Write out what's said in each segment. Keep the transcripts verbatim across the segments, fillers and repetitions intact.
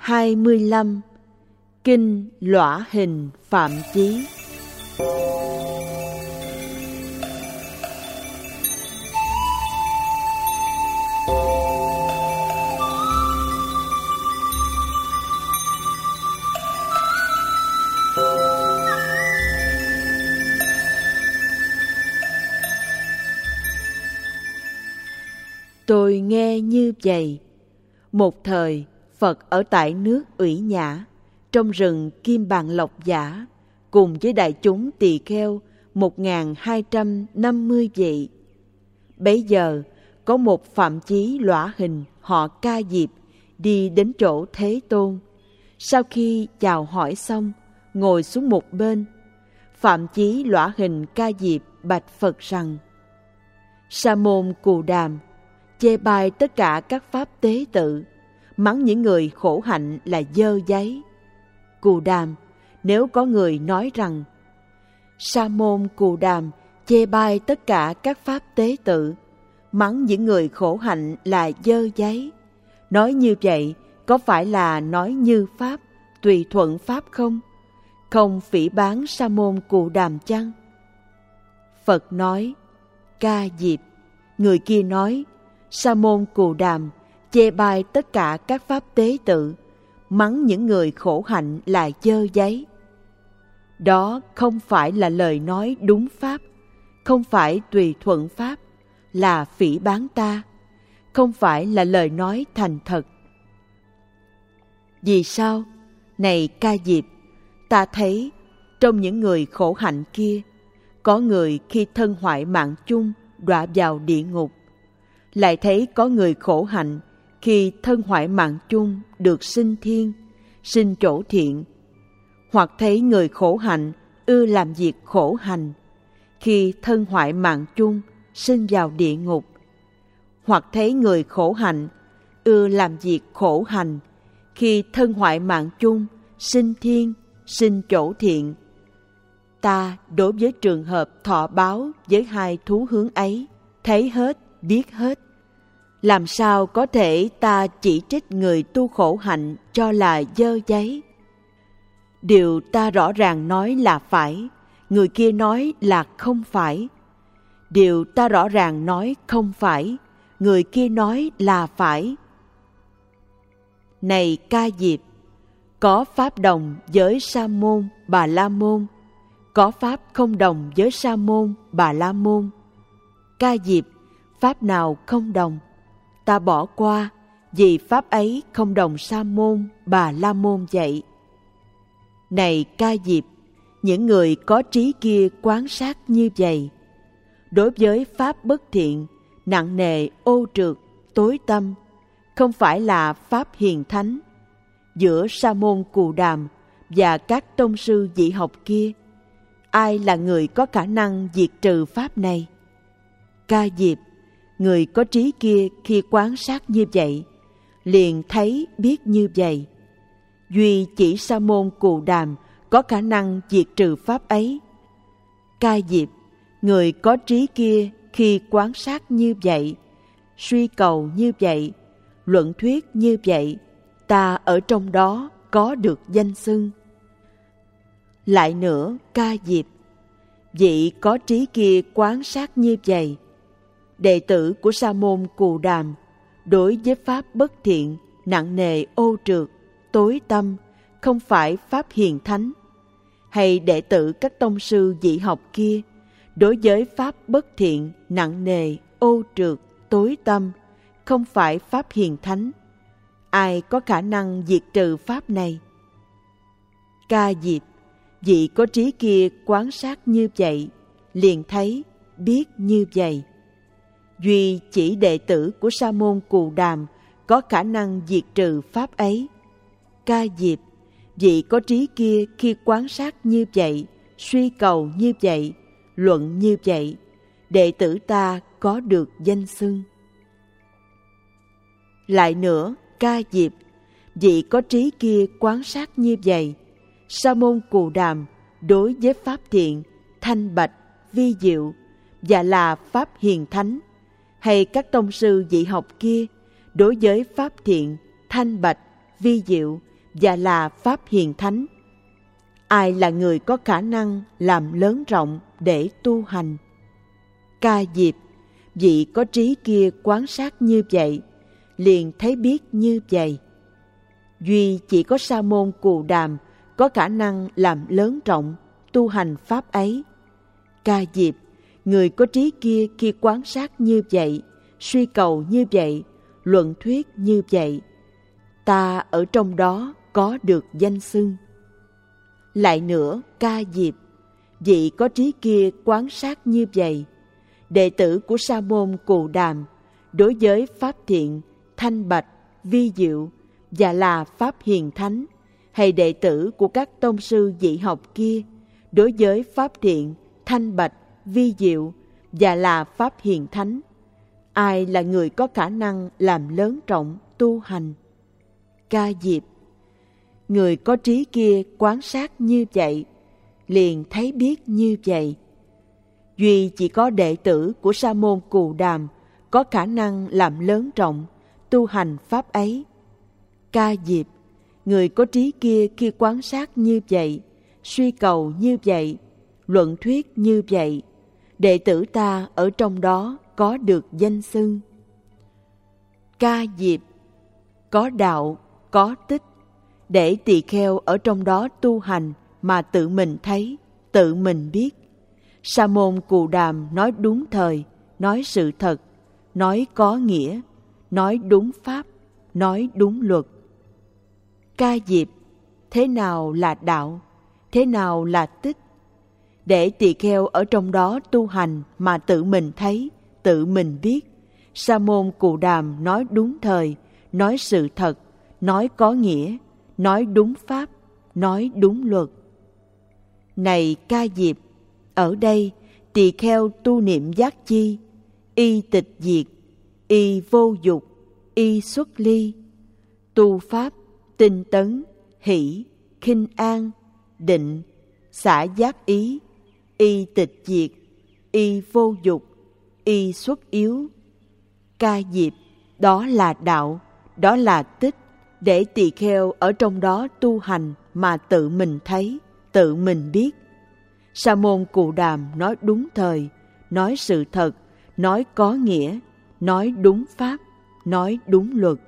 hai mươi lăm. Kinh Lõa Hình Phạm Chí. Tôi nghe như vậy. Một thời, Phật ở tại nước Ủy Nhã, trong rừng Kim Bàn Lộc Giả, cùng với đại chúng tỳ kheo một nghìn hai trăm năm mươi vị. Bấy giờ, có một Phạm Chí Lõa Hình họ Ca Diệp đi đến chỗ Thế Tôn. Sau khi chào hỏi xong, ngồi xuống một bên. Phạm Chí Lõa Hình Ca Diệp bạch Phật rằng: Sa môn Cù Đàm chê bai tất cả các pháp tế tự, mắng những người khổ hạnh là dơ giấy. Cù Đàm, nếu có người nói rằng Sa môn Cù Đàm chê bai tất cả các pháp tế tự, mắng những người khổ hạnh là dơ giấy, nói như vậy có phải là nói như pháp, tùy thuận pháp không? Không phỉ báng Sa môn Cù Đàm chăng? Phật nói: Ca Diệp, người kia nói Sa môn Cù Đàm chê bai tất cả các pháp tế tự, mắng những người khổ hạnh là dơ giấy. Đó không phải là lời nói đúng pháp, không phải tùy thuận pháp, là phỉ báng ta, không phải là lời nói thành thật. Vì sao? Này Ca Diệp, ta thấy trong những người khổ hạnh kia, có người khi thân hoại mạng chung đọa vào địa ngục, lại thấy có người khổ hạnh khi thân hoại mạng chung được sinh thiên, sinh chỗ thiện, hoặc thấy người khổ hạnh ưa làm việc khổ hành, khi thân hoại mạng chung sinh vào địa ngục, hoặc thấy người khổ hạnh ưa làm việc khổ hành, khi thân hoại mạng chung sinh thiên, sinh chỗ thiện. Ta đối với trường hợp thọ báo với hai thú hướng ấy, thấy hết, biết hết. Làm sao có thể ta chỉ trích người tu khổ hạnh cho là dơ giấy? Điều ta rõ ràng nói là phải, người kia nói là không phải. Điều ta rõ ràng nói không phải, người kia nói là phải. Này Ca Diệp, có pháp đồng với Sa môn, Bà La môn, có pháp không đồng với Sa môn, Bà La môn. Ca Diệp, pháp nào không đồng? Ta bỏ qua, vì pháp ấy không đồng Sa môn, Bà La môn vậy. Này Ca Diệp, những người có trí kia quán sát như vậy. Đối với pháp bất thiện, nặng nề, ô trượt, tối tâm, không phải là pháp hiền thánh. Giữa Sa môn Cù Đàm và các tông sư dị học kia, ai là người có khả năng diệt trừ pháp này? Ca Diệp, người có trí kia khi quán sát như vậy, liền thấy biết như vậy. Duy chỉ Sa môn Cù Đàm có khả năng diệt trừ pháp ấy. Ca Diệp, người có trí kia khi quán sát như vậy, suy cầu như vậy, luận thuyết như vậy, ta ở trong đó có được danh xưng. Lại nữa, Ca Diệp, vị có trí kia quán sát như vậy, đệ tử của Sa môn Cù Đàm đối với pháp bất thiện, nặng nề, ô trượt, tối tâm, không phải pháp hiền thánh, hay đệ tử các tông sư dị học kia đối với pháp bất thiện, nặng nề, ô trượt, tối tâm, không phải pháp hiền thánh, ai có khả năng diệt trừ pháp này? Ca Diệp, vị có trí kia quán sát như vậy, liền thấy, biết như vậy. Duy chỉ đệ tử của Sa môn Cù Đàm có khả năng diệt trừ pháp ấy. Ca Diệp, vị có trí kia khi quán sát như vậy, suy cầu như vậy, luận như vậy, đệ tử ta có được danh xưng. Lại nữa, Ca Diệp, vị có trí kia quán sát như vậy, Sa môn Cù Đàm đối với pháp thiện, thanh bạch, vi diệu và là pháp hiền thánh, hay các tông sư dị học kia đối với pháp thiện, thanh bạch, vi diệu và là pháp hiền thánh. Ai là người có khả năng làm lớn rộng để tu hành? Ca diệp, vị có trí kia quan sát như vậy, liền thấy biết như vậy. Duy chỉ có Sa môn Cù Đàm có khả năng làm lớn rộng tu hành pháp ấy. Ca diệp, người có trí kia khi quan sát như vậy, suy cầu như vậy, luận thuyết như vậy, ta ở trong đó có được danh xưng. Lại nữa, ca diệp, vị có trí kia quan sát như vậy, đệ tử của Sa môn Cù Đàm đối với pháp thiện, thanh bạch, vi diệu và là pháp hiền thánh, hay đệ tử của các tông sư dị học kia đối với pháp thiện, thanh bạch, vi diệu và là pháp hiền thánh, ai là người có khả năng làm lớn rộng tu hành? Ca diệp, người có trí kia quan sát như vậy, liền thấy biết như vậy. Duy chỉ có đệ tử của Sa môn Cù Đàm có khả năng làm lớn rộng tu hành pháp ấy. Ca diệp, người có trí kia khi quan sát như vậy, suy cầu như vậy, luận thuyết như vậy, đệ tử ta ở trong đó có được danh xưng. Ca diệp, có đạo, có tích, để tỳ kheo ở trong đó tu hành mà tự mình thấy, tự mình biết. Sa môn Cù Đàm nói đúng thời, nói sự thật, nói có nghĩa, nói đúng pháp, nói đúng luật. Ca diệp, thế nào là đạo, thế nào là tích? Để tỳ kheo ở trong đó tu hành mà tự mình thấy, tự mình biết. Sa môn Cù Đàm nói đúng thời, nói sự thật, nói có nghĩa, nói đúng pháp, nói đúng luật. Này ca diệp, ở đây tỳ kheo tu niệm giác chi, y tịch diệt, y vô dục, y xuất ly, tu pháp tinh tấn, hỷ, khinh an, định, xả giác ý, y tịch diệt, y vô dục, y xuất yếu. Ca diệp, đó là đạo, đó là tích, để tỳ kheo ở trong đó tu hành mà tự mình thấy, tự mình biết. Sa môn Cù Đàm nói đúng thời, nói sự thật, nói có nghĩa, nói đúng pháp, nói đúng luật.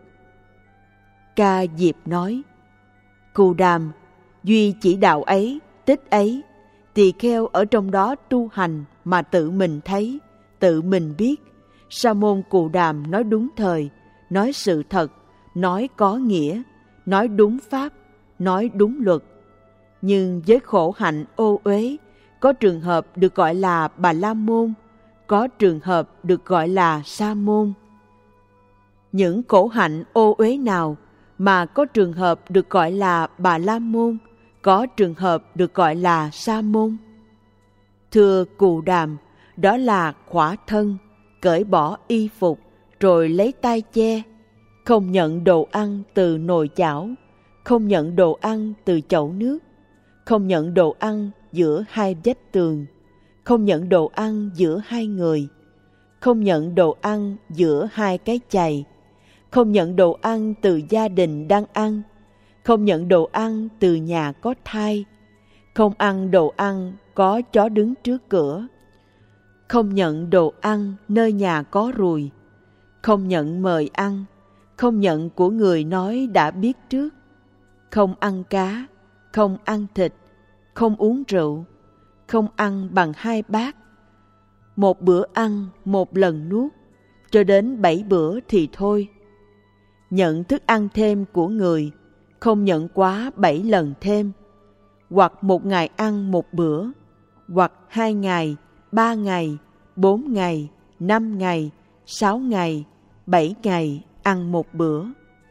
Ca diệp nói, Cù Đàm, duy chỉ đạo ấy, tích ấy, tỳ kheo ở trong đó tu hành mà tự mình thấy, tự mình biết. Sa môn Cù Đàm nói đúng thời, nói sự thật, nói có nghĩa, nói đúng pháp, nói đúng luật. Nhưng với khổ hạnh ô uế, có trường hợp được gọi là Bà La Môn, có trường hợp được gọi là Sa môn. Những khổ hạnh ô uế nào mà có trường hợp được gọi là Bà La Môn, có trường hợp được gọi là Sa môn? Thưa Cù Đàm, đó là khỏa thân, cởi bỏ y phục, rồi lấy tay che, không nhận đồ ăn từ nồi chảo, không nhận đồ ăn từ chậu nước, không nhận đồ ăn giữa hai vách tường, không nhận đồ ăn giữa hai người, không nhận đồ ăn giữa hai cái chày, không nhận đồ ăn từ gia đình đang ăn, không nhận đồ ăn từ nhà có thai, không ăn đồ ăn có chó đứng trước cửa, không nhận đồ ăn nơi nhà có ruồi, không nhận mời ăn, không nhận của người nói đã biết trước, không ăn cá, không ăn thịt, không uống rượu, không ăn bằng hai bát, một bữa ăn một lần nuốt, cho đến bảy bữa thì thôi. Nhận thức ăn thêm của người, không nhận quá bảy lần thêm, hoặc một ngày ăn một bữa, hoặc hai ngày, ba ngày, bốn ngày, năm ngày, sáu ngày, bảy ngày ăn một bữa.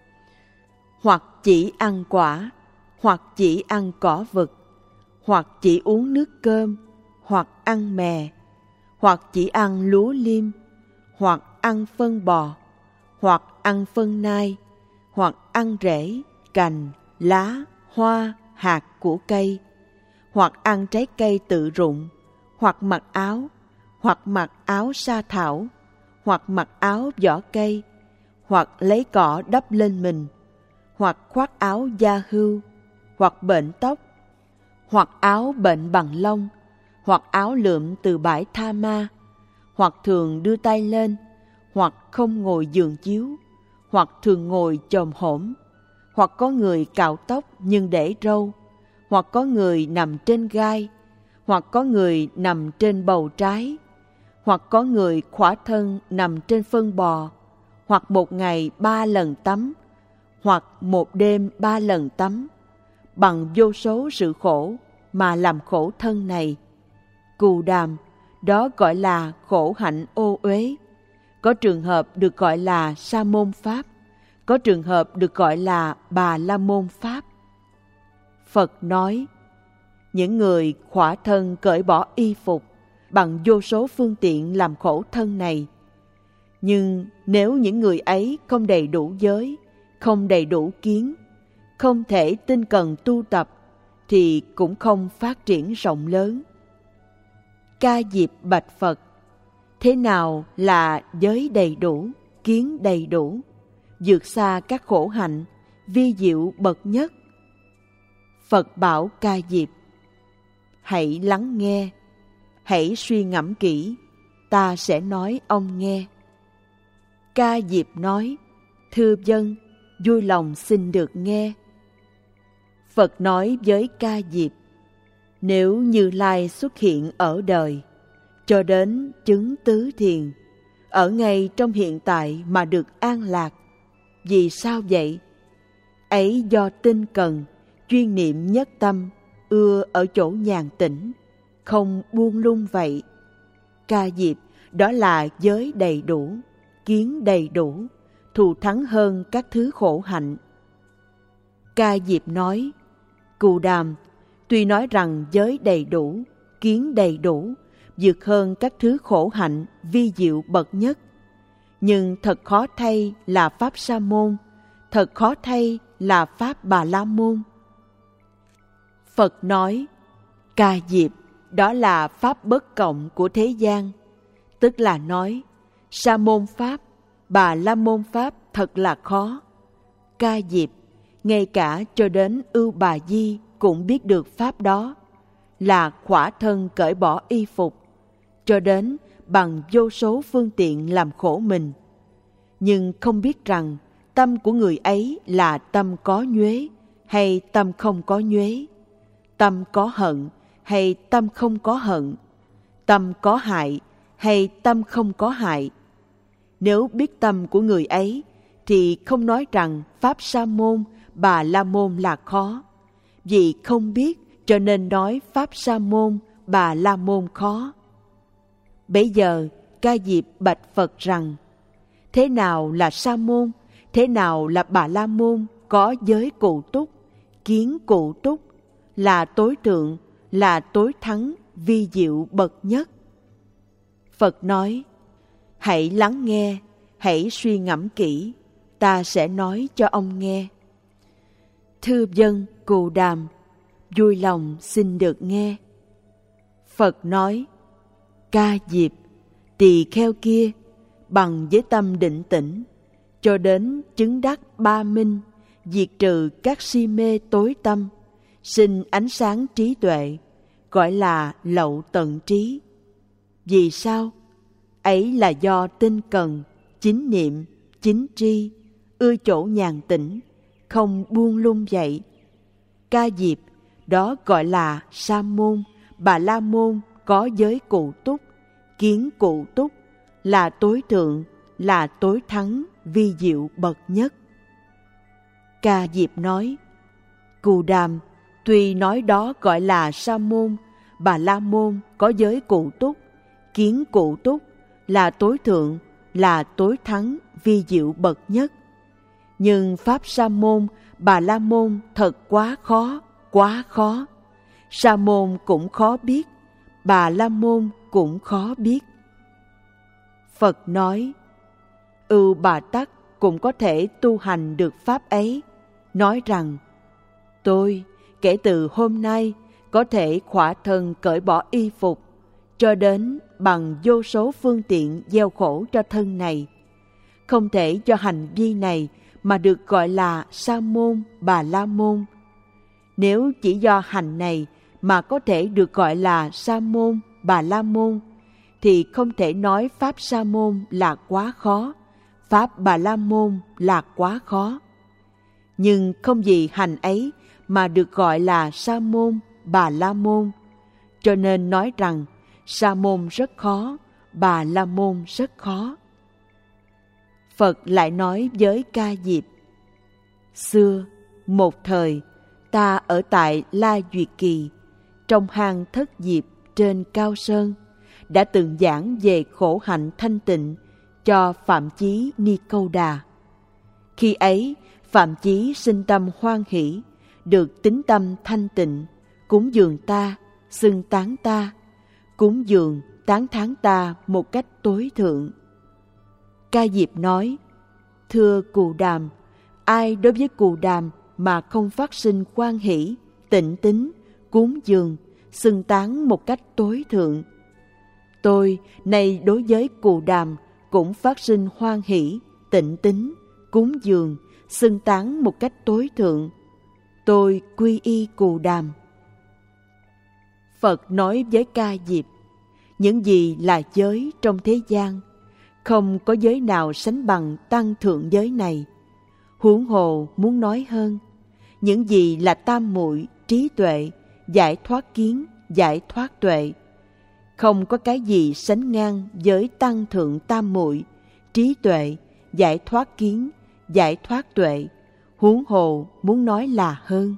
Hoặc chỉ ăn quả, hoặc chỉ ăn cỏ vật, hoặc chỉ uống nước cơm, hoặc ăn mè, hoặc chỉ ăn lúa liêm, hoặc ăn phân bò, hoặc ăn phân nai, hoặc ăn rễ, cành, lá, hoa, hạt của cây, hoặc ăn trái cây tự rụng, hoặc mặc áo, hoặc mặc áo sa thảo, hoặc mặc áo vỏ cây, hoặc lấy cỏ đắp lên mình, hoặc khoác áo da hưu, hoặc bệnh tóc, hoặc áo bệnh bằng lông, hoặc áo lượm từ bãi Tha Ma, hoặc thường đưa tay lên, hoặc không ngồi giường chiếu, hoặc thường ngồi chồm hổm, hoặc có người cạo tóc nhưng để râu, hoặc có người nằm trên gai, hoặc có người nằm trên bầu trái, hoặc có người khỏa thân nằm trên phân bò, hoặc một ngày ba lần tắm, hoặc một đêm ba lần tắm, bằng vô số sự khổ mà làm khổ thân này. Cù Đàm, đó gọi là khổ hạnh ô uế. Có trường hợp được gọi là Sa môn Pháp, có trường hợp được gọi là Bà La môn Pháp. Phật nói, những người khỏa thân cởi bỏ y phục bằng vô số phương tiện làm khổ thân này. Nhưng nếu những người ấy không đầy đủ giới, không đầy đủ kiến, không thể tinh cần tu tập, thì cũng không phát triển rộng lớn. Ca Diệp bạch Phật, thế nào là giới đầy đủ, kiến đầy đủ, vượt xa các khổ hạnh, vi diệu bậc nhất? Phật bảo Ca Diệp, hãy lắng nghe, hãy suy ngẫm kỹ, ta sẽ nói ông nghe. Ca Diệp nói, thưa vâng, vui lòng xin được nghe. Phật nói với Ca Diệp, nếu Như Lai xuất hiện ở đời, cho đến chứng tứ thiền, ở ngay trong hiện tại mà được an lạc. Vì sao vậy? Ấy do tinh cần, chuyên niệm nhất tâm, ưa ở chỗ nhàn tĩnh, không buông lung vậy. Ca Diệp, đó là giới đầy đủ, kiến đầy đủ, thù thắng hơn các thứ khổ hạnh. Ca Diệp nói, Cù Đàm, tuy nói rằng giới đầy đủ, kiến đầy đủ, vượt hơn các thứ khổ hạnh, vi diệu bậc nhất, nhưng thật khó thay là Pháp Sa môn, thật khó thay là Pháp Bà La môn. Phật nói, Ca Diệp, đó là Pháp bất cộng của thế gian, tức là nói, Sa môn Pháp, Bà La môn Pháp thật là khó. Ca Diệp, ngay cả cho đến Ưu Bà Di cũng biết được Pháp đó, là khỏa thân cởi bỏ y phục, cho đến bằng vô số phương tiện làm khổ mình, nhưng không biết rằng tâm của người ấy là tâm có nhuế hay tâm không có nhuế, tâm có hận hay tâm không có hận, tâm có hại hay tâm không có hại. Nếu biết tâm của người ấy, thì không nói rằng Pháp Sa môn, Bà La môn là khó. Vì không biết cho nên nói Pháp Sa môn, Bà La môn khó. Bấy giờ Ca Diệp bạch Phật rằng, thế nào là Sa môn, thế nào là Bà La môn có giới cụ túc, kiến cụ túc, là tối thượng, là tối thắng, vi diệu bậc nhất? Phật nói, hãy lắng nghe, hãy suy ngẫm kỹ, ta sẽ nói cho ông nghe. Thưa vâng, Cù Đàm, vui lòng xin được nghe. Phật nói, Ca Diệp, tỳ kheo kia, bằng với tâm định tĩnh, cho đến chứng đắc ba minh, diệt trừ các si mê tối tâm, sinh ánh sáng trí tuệ, gọi là lậu tận trí. Vì sao? Ấy là do tinh cần, chính niệm, chính tri, ưa chỗ nhàn tĩnh, không buông lung vậy. Ca Diệp, đó gọi là Sa môn, Bà La môn có giới cụ túc, kiến cụ túc, là tối thượng, là tối thắng, vi diệu bậc nhất. Ca Diệp nói, Cù Đàm, tuy nói đó gọi là Sa môn, Bà La môn có giới cụ túc, kiến cụ túc, là tối thượng, là tối thắng, vi diệu bậc nhất, nhưng Pháp Sa môn, Bà La môn thật quá khó, quá khó. Sa môn cũng khó biết, Bà La môn cũng khó biết. Phật nói, Ưu Bà Tắc cũng có thể tu hành được Pháp ấy, nói rằng, tôi kể từ hôm nay có thể khỏa thân cởi bỏ y phục, cho đến bằng vô số phương tiện gieo khổ cho thân này. Không thể cho hành vi này mà được gọi là Sa môn Bà La môn. Nếu chỉ do hành này mà có thể được gọi là Sa môn Bà La môn, thì không thể nói Pháp Sa môn là quá khó, Pháp Bà La môn là quá khó. Nhưng không vì hành ấy mà được gọi là Sa môn Bà La môn, cho nên nói rằng Sa môn rất khó, Bà La môn rất khó. Phật lại nói với Ca Diệp: xưa, một thời, ta ở tại La Duyệt Kỳ, trong hang Thất Diệp trên Cao Sơn, đã từng giảng về khổ hạnh thanh tịnh cho Phạm Chí Ni Câu Đà. Khi ấy, Phạm Chí sinh tâm hoan hỷ, được tín tâm thanh tịnh, cúng dường ta, xưng tán ta, cúng dường tán thán ta một cách tối thượng. Ca Diệp nói: thưa Cù Đàm, ai đối với Cù Đàm mà không phát sinh hoan hỷ, tịnh tín, cúng dường, xưng tán một cách tối thượng? Tôi nay đối với Cù Đàm cũng phát sinh hoan hỷ, tịnh tín, cúng dường, xưng tán một cách tối thượng. Tôi quy y Cù Đàm. Phật nói với Ca Diệp: những gì là giới trong thế gian, không có giới nào sánh bằng tăng thượng giới này. Huống hồ muốn nói hơn, những gì là tam muội, trí tuệ, giải thoát kiến, giải thoát tuệ, không có cái gì sánh ngang với tăng thượng tam muội, trí tuệ, giải thoát kiến, giải thoát tuệ. Huống hồ muốn nói là hơn.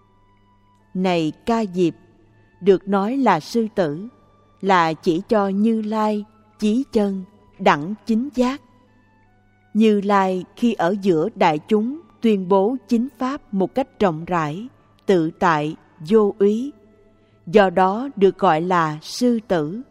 Này Ca Diệp, được nói là sư tử, là chỉ cho Như Lai, chí chân, đẳng chính giác. Như Lai khi ở giữa đại chúng tuyên bố chính pháp một cách rộng rãi, tự tại, vô úy, do đó được gọi là sư tử.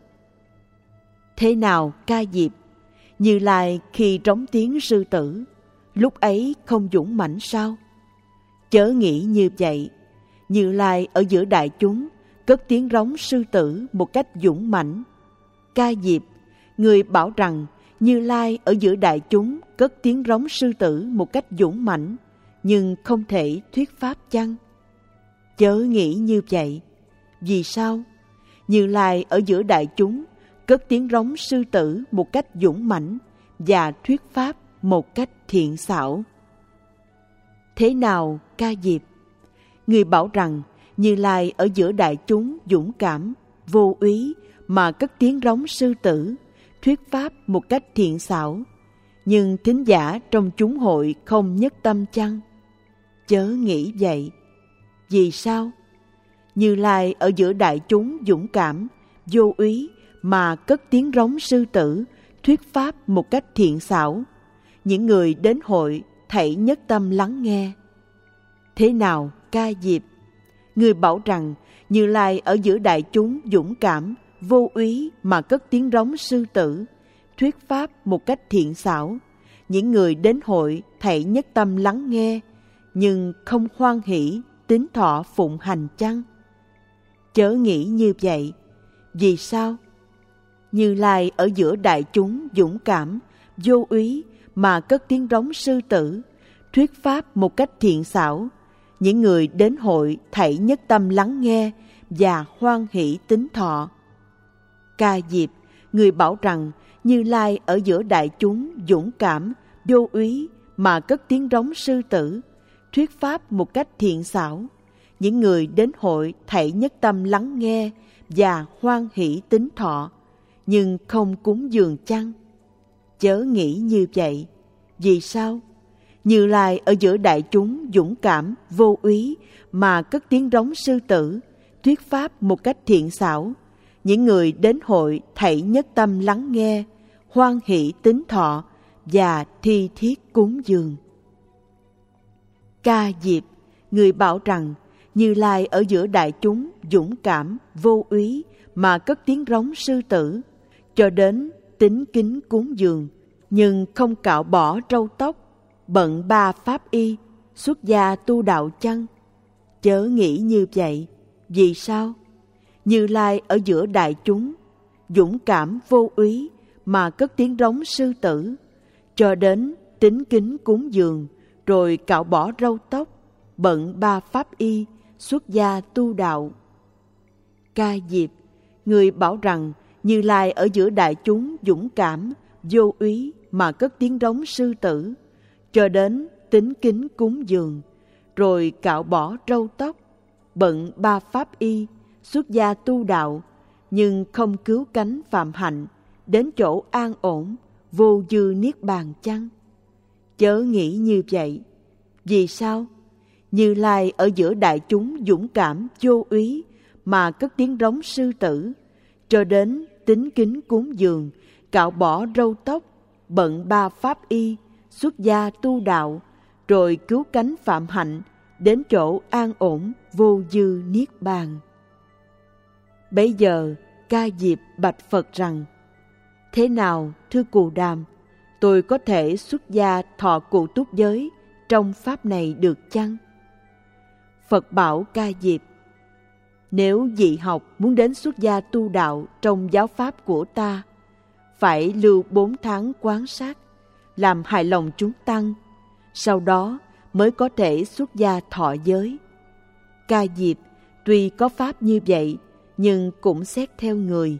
Thế nào Ca Diệp, Như Lai khi trống tiếng sư tử, lúc ấy không dũng mãnh sao? Chớ nghĩ như vậy. Như Lai ở giữa đại chúng cất tiếng rống sư tử một cách dũng mãnh. Ca Diệp, người bảo rằng Như Lai ở giữa đại chúng cất tiếng rống sư tử một cách dũng mãnh, nhưng không thể thuyết pháp chăng? Chớ nghĩ như vậy. Vì sao? Như Lai ở giữa đại chúng cất tiếng rống sư tử một cách dũng mãnh và thuyết pháp một cách thiện xảo. Thế nào Ca Diệp? Người bảo rằng Như Lai ở giữa đại chúng dũng cảm, vô úy mà cất tiếng rống sư tử, thuyết pháp một cách thiện xảo, nhưng thính giả trong chúng hội không nhất tâm chăng? Chớ nghĩ vậy. Vì sao? Như Lai ở giữa đại chúng dũng cảm, vô úy mà cất tiếng rống sư tử, thuyết pháp một cách thiện xảo, những người đến hội thảy nhất tâm lắng nghe. Thế nào Ca Diệp? Người bảo rằng Như Lai ở giữa đại chúng dũng cảm, vô úy mà cất tiếng rống sư tử, thuyết pháp một cách thiện xảo, những người đến hội thảy nhất tâm lắng nghe, nhưng không hoan hỷ, tín thọ phụng hành chăng? Chớ nghĩ như vậy. Vì sao? Như Lai ở giữa đại chúng dũng cảm, vô úy mà cất tiếng rống sư tử, thuyết pháp một cách thiện xảo, những người đến hội thảy nhất tâm lắng nghe và hoan hỷ tín thọ. Ca Diệp, người bảo rằng Như Lai ở giữa đại chúng dũng cảm, vô úy mà cất tiếng rống sư tử, thuyết pháp một cách thiện xảo, những người đến hội thảy nhất tâm lắng nghe và hoan hỷ tín thọ, nhưng không cúng dường chăng? Chớ nghĩ như vậy. Vì sao? Như Lai ở giữa đại chúng dũng cảm, vô úy mà cất tiếng rống sư tử, thuyết pháp một cách thiện xảo, những người đến hội thảy nhất tâm lắng nghe, hoan hỷ tín thọ và thi thiết cúng dường. Ca Diệp, người bảo rằng Như Lai ở giữa đại chúng dũng cảm, vô úy mà cất tiếng rống sư tử, cho đến tín kính cúng dường, nhưng không cạo bỏ râu tóc, bận ba pháp y, xuất gia tu đạo chăng? Chớ nghĩ như vậy. Vì sao? Như Lai ở giữa đại chúng dũng cảm, vô úy mà cất tiếng rống sư tử, cho đến tín kính cúng dường, rồi cạo bỏ râu tóc, bận ba pháp y, xuất gia tu đạo. Ca Diệp, người bảo rằng Như Lai ở giữa đại chúng dũng cảm, vô úy mà cất tiếng rống sư tử, cho đến tín kính cúng dường, rồi cạo bỏ râu tóc, bận ba pháp y, xuất gia tu đạo, nhưng không cứu cánh phạm hạnh, đến chỗ an ổn, vô dư niết bàn chăng? Chớ nghĩ như vậy. Vì sao? Như Lai ở giữa đại chúng dũng cảm, vô úy mà cất tiếng rống sư tử, cho đến tín kính cúng dường, cạo bỏ râu tóc, bận ba pháp y, xuất gia tu đạo, rồi cứu cánh phạm hạnh, đến chỗ an ổn, vô dư niết bàn. Bấy giờ Ca Diệp bạch Phật rằng: thế nào, thưa Cù Đàm, tôi có thể xuất gia thọ cụ túc giới trong pháp này được chăng? Phật bảo Ca Diệp: nếu dị học muốn đến xuất gia tu đạo trong giáo pháp của ta, phải lưu bốn tháng quán sát, làm hài lòng chúng tăng, sau đó mới có thể xuất gia thọ giới. Ca Diệp tuy có pháp như vậy, nhưng cũng xét theo người.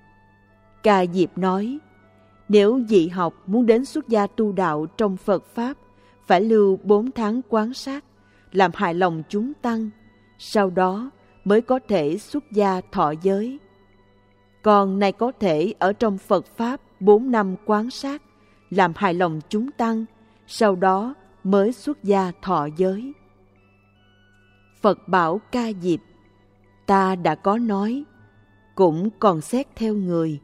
Ca Diệp nói: nếu dị học muốn đến xuất gia tu đạo trong Phật pháp, phải lưu bốn tháng quán sát, làm hài lòng chúng tăng, sau đó mới có thể xuất gia thọ giới. Còn này có thể ở trong Phật pháp bốn năm quán sát, làm hài lòng chúng tăng, sau đó mới xuất gia thọ giới. Phật bảo Ca Diệp: ta đã có nói, cũng còn xét theo người.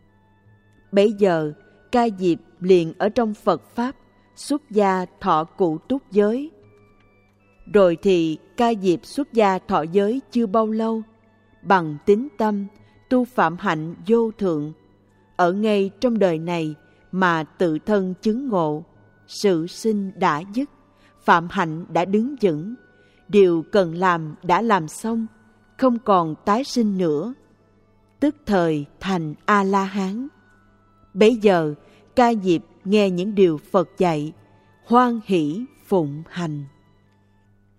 Bấy giờ Ca Diệp liền ở trong Phật pháp xuất gia thọ cụ túc giới. Rồi thì Ca Diệp xuất gia thọ giới chưa bao lâu, bằng tín tâm tu phạm hạnh vô thượng, ở ngay trong đời này mà tự thân chứng ngộ, sự sinh đã dứt, phạm hạnh đã đứng vững, điều cần làm đã làm xong, không còn tái sinh nữa, tức thời thành A-la-hán. Bấy giờ Ca Diệp nghe những điều Phật dạy, hoan hỷ phụng hành.